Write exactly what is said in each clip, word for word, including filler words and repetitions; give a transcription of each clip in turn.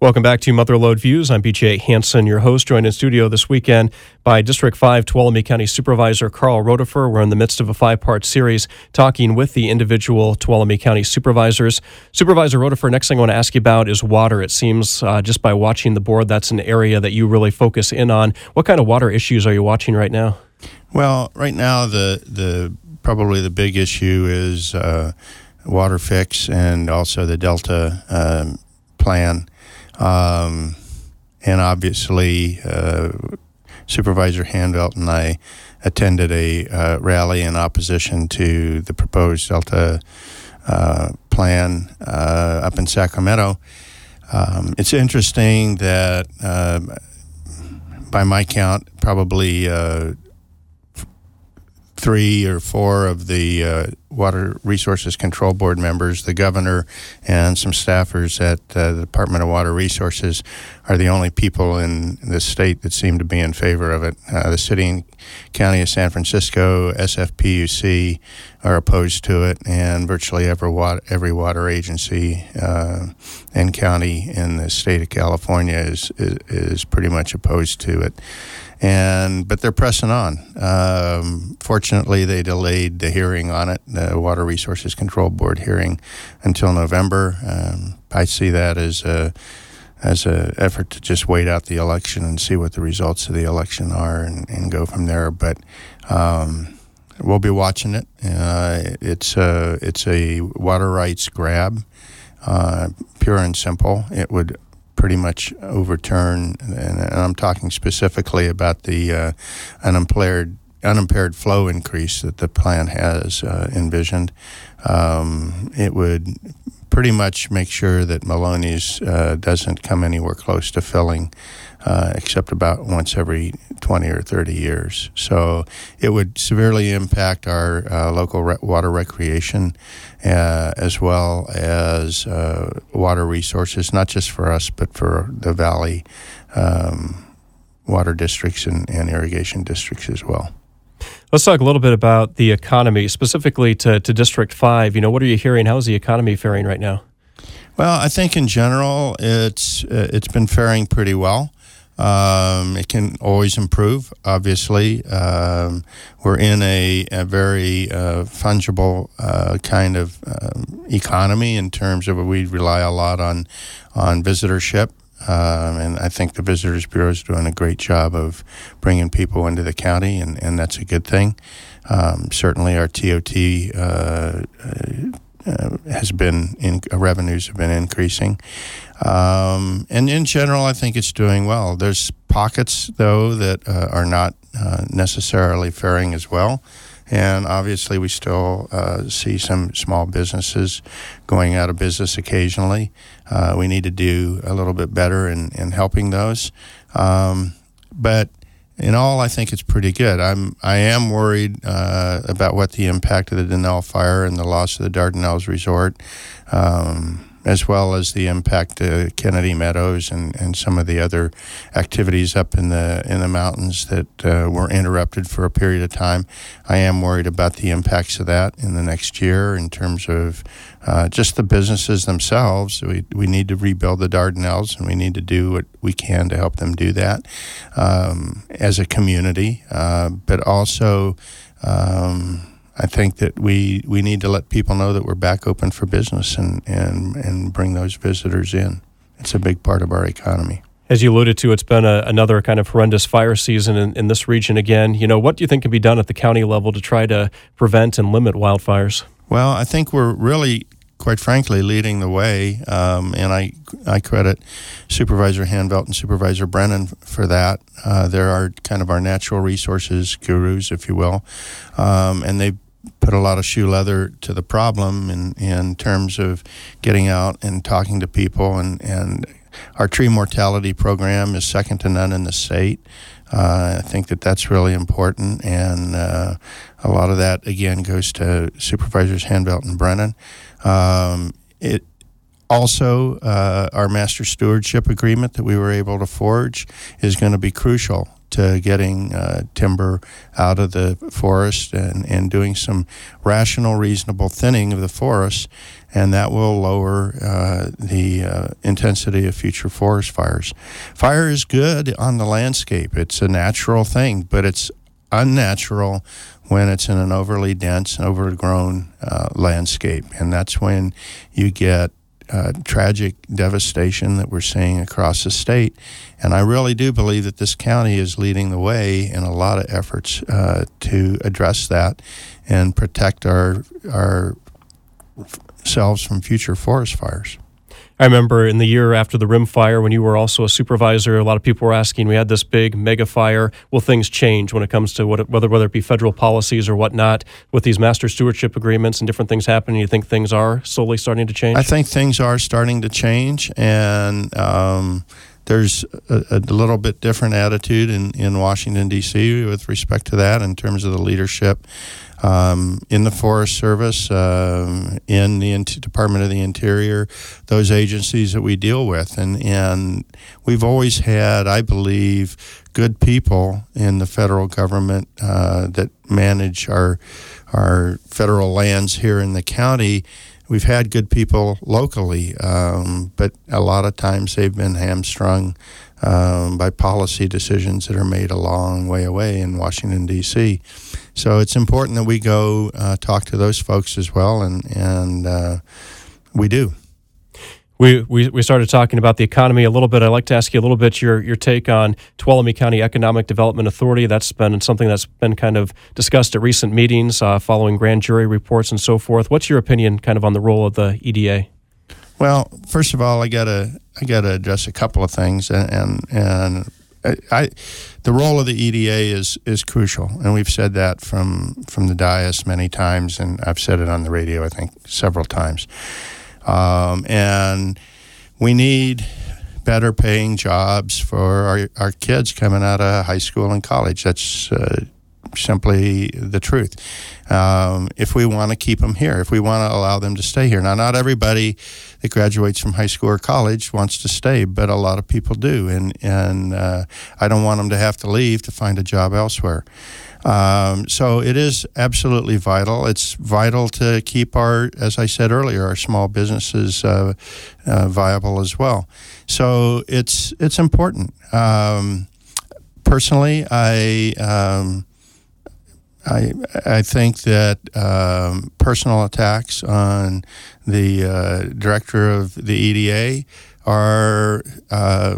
Welcome back to Motherlode Views. I'm B J Hansen, your host, joined in studio this weekend by District five Tuolumne County Supervisor Carl Roedifer. We're in the midst of a five-part series talking with the individual Tuolumne County supervisors. Supervisor Roedifer, next thing I want to ask you about is water. It seems uh, just by watching the board, that's an area that you really focus in on. What kind of water issues are you watching right now? Well, right now, the the probably the big issue is uh, water fix and also the Delta um, plan. Um, and obviously, uh, Supervisor Hanvelt and I attended a uh, rally in opposition to the proposed Delta uh, plan uh, up in Sacramento. Um, it's interesting that, uh, by my count, probably uh, three or four of the uh, Water Resources Control Board members, the governor, and some staffers at uh, the Department of Water Resources are the only people in the state that seem to be in favor of it. Uh, the city and county of San Francisco, S F P U C, are opposed to it, and virtually every water, every water agency uh, and county in the state of California is, is, is pretty much opposed to it. And but they're pressing on. Um, fortunately, they delayed the hearing on it, the Water Resources Control Board hearing, until November. Um, I see that as a as a effort to just wait out the election and see what the results of the election are, and, and go from there. But um, we'll be watching it. Uh, it's a it's a water rights grab, uh, pure and simple. It would pretty much overturn, and I'm talking specifically about the uh, unimpaired unimpaired flow increase that the plan has uh, envisioned. Um, it would pretty much make sure that Maloney's uh, doesn't come anywhere close to filling, uh, except about once every twenty or thirty years. So it would severely impact our uh, local re- water recreation, uh, as well as uh, water resources, not just for us, but for the valley um, water districts and, and irrigation districts as well. Let's talk a little bit about the economy, specifically to, to District five. You know, what are you hearing? How's the economy faring right now? Well, I think in general, it's uh, it's been faring pretty well. Um, it can always improve, obviously. Um, we're in a, a very uh, fungible uh, kind of um, economy in terms of we rely a lot on, on visitorship. Um, and I think the Visitors Bureau is doing a great job of bringing people into the county, and, and that's a good thing. Um, certainly our T O T uh, uh, has been, in, uh, revenues have been increasing. Um, and in general, I think it's doing well. There's pockets, though, that uh, are not uh, necessarily faring as well. And obviously, we still uh, see some small businesses going out of business occasionally. Uh, we need to do a little bit better in, in helping those. Um, but in all, I think it's pretty good. I'm I am worried uh, about what the impact of the Denell fire and the loss of the Dardanelles Resort, um, as well as the impact to Kennedy Meadows and, and some of the other activities up in the in the mountains that uh, were interrupted for a period of time. I am worried about the impacts of that in the next year in terms of uh, just the businesses themselves. We we need to rebuild the Dardanelles, and we need to do what we can to help them do that um, as a community, uh, but also um, I think that we, we need to let people know that we're back open for business and, and, and bring those visitors in. It's a big part of our economy. As you alluded to, it's been a, another kind of horrendous fire season in, in this region again. You know, what do you think can be done at the county level to try to prevent and limit wildfires? Well, I think we're really, quite frankly, leading the way, um, and I I credit Supervisor Hanvelt and Supervisor Brennan for that. Uh, there are kind of our natural resources gurus, if you will, um, and they put a lot of shoe leather to the problem in, in terms of getting out and talking to people. And, and our tree mortality program is second to none in the state. Uh, I think that that's really important. And uh, a lot of that, again, goes to Supervisors Hanvelt and Brennan. Um, it also, uh, our master stewardship agreement that we were able to forge is going to be crucial to getting uh, timber out of the forest and, and doing some rational, reasonable thinning of the forest. and that will lower uh, the uh, intensity of future forest fires. Fire is good on the landscape. It's a natural thing, but it's unnatural when it's in an overly dense, overgrown uh, landscape, and that's when you get uh, tragic devastation that we're seeing across the state. And I really do believe that this county is leading the way in a lot of efforts uh, to address that and protect our our ourselves from future forest fires. I remember in the year after the Rim Fire, when you were also a supervisor, a lot of people were asking, we had this big mega fire, will things change when it comes to what, whether whether it be federal policies or whatnot, with these master stewardship agreements and different things happening? You think things are slowly starting to change? I think things are starting to change, and um, there's a, a little bit different attitude in, in Washington, D C with respect to that in terms of the leadership um, in the Forest Service, um, in the in- Department of the Interior, those agencies that we deal with. And, and we've always had, I believe, good people in the federal government uh, that manage our our federal lands here in the county. We've had good people locally, um, but a lot of times they've been hamstrung um, by policy decisions that are made a long way away in Washington, D C So it's important that we go uh, talk to those folks as well, and, and uh, we do. We, we we started talking about the economy a little bit. I'd like to ask you a little bit your, your take on Tuolumne County Economic Development Authority. That's been something that's been kind of discussed at recent meetings uh, following grand jury reports and so forth. What's your opinion kind of on the role of the E D A? Well, first of all, I gotta I gotta address a couple of things, and and, and I, I the role of the E D A is is crucial, and we've said that from from the dais many times, and I've said it on the radio I think several times. Um, and we need better paying jobs for our, our kids coming out of high school and college. That's uh, simply the truth. Um, if we want to keep them here, if we want to allow them to stay here. Now, not everybody that graduates from high school or college wants to stay, but a lot of people do. And, and uh, I don't want them to have to leave to find a job elsewhere. Um, so it is absolutely vital. It's vital to keep our, as I said earlier, our small businesses uh, uh, viable as well. So it's it's important. Um, personally, I um, I I think that um, personal attacks on the uh, director of the E D A are uh,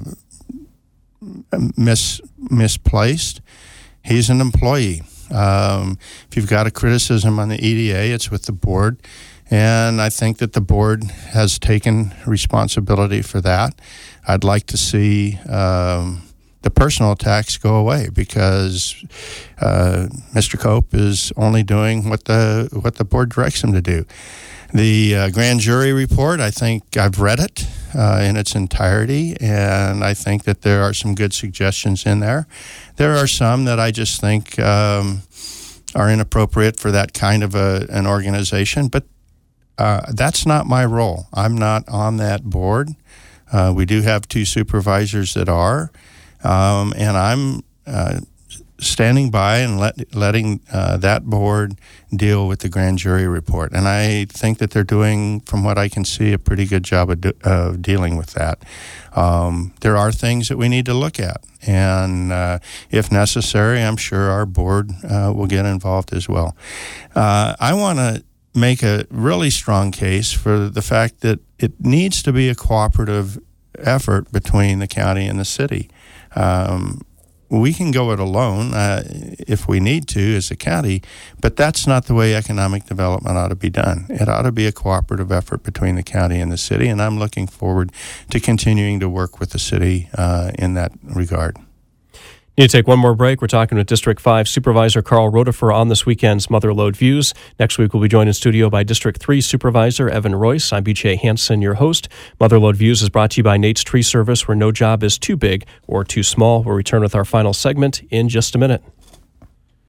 mis misplaced. He's an employee. Um, if you've got a criticism on the E D A, it's with the board. And I think that the board has taken responsibility for that. I'd like to see um, the personal attacks go away, because uh, Mister Cope is only doing what the what the board directs him to do. The uh, grand jury report, I think I've read it uh, in its entirety, and I think that there are some good suggestions in there. There are some that I just think um, are inappropriate for that kind of a, an organization, but uh, that's not my role. I'm not on that board. Uh, we do have two supervisors that are, um, and I'm uh, standing by and let, letting uh, that board deal with the grand jury report. And I think that they're doing, from what I can see, a pretty good job of, do, of dealing with that. Um, there are things that we need to look at. And uh, if necessary, I'm sure our board uh, will get involved as well. Uh, I want to make a really strong case for the fact that it needs to be a cooperative effort between the county and the city. Um, We can go it alone uh, if we need to as a county, but that's not the way economic development ought to be done. It ought to be a cooperative effort between the county and the city, and I'm looking forward to continuing to work with the city uh, in that regard. Need to take one more break. We're talking with District five Supervisor Carl Roedifer on this weekend's Mother Lode Views. Next week, we'll be joined in studio by District three Supervisor Evan Royce. I'm B J Hansen, your host. Mother Lode Views is brought to you by Nate's Tree Service, where no job is too big or too small. We'll return with our final segment in just a minute.